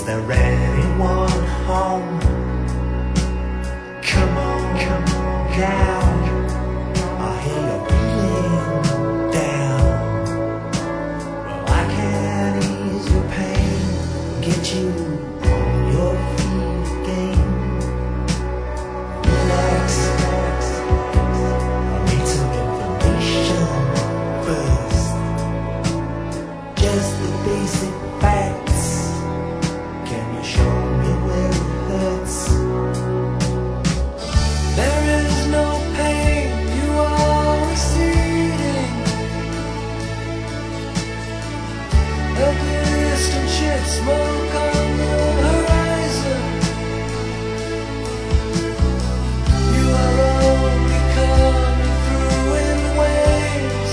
there anyone home? Come on down. I hear you feeling down. Well, I can ease your pain, get you on your feet again. Relax. I need some information first. Just the basic facts. Can you show me where it hurts? There is no pain, you are receding. A distant ship, smoke on the horizon. You are only coming through in waves.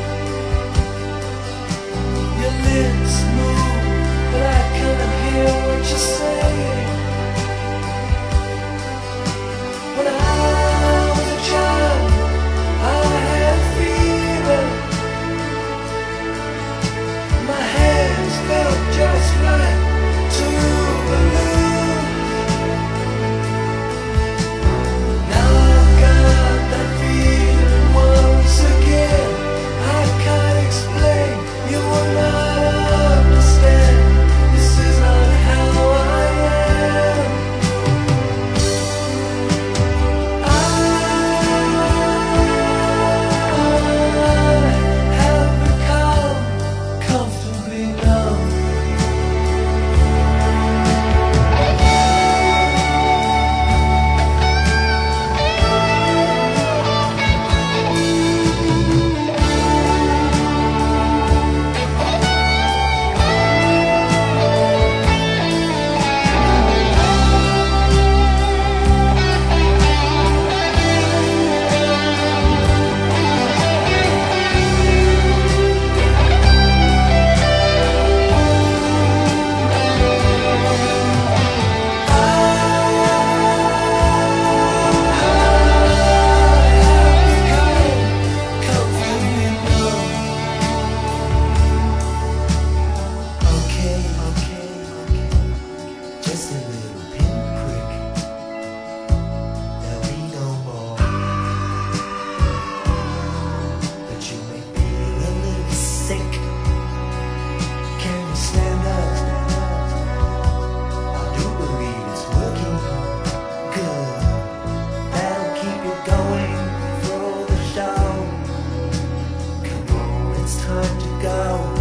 Your lips move, but I can't hear what you're saying. When I was a child, I had fever. My hands felt just like two balloons. Now I've got that feeling once again. I can't explain, you will not understand. This is not how I am. I have become comfortably numb. Just a little pinprick. There'll be no more. But you may feel a little sick. Can you stand up? I do believe it's working good. That'll keep you going through the show. Come on, it's time to go.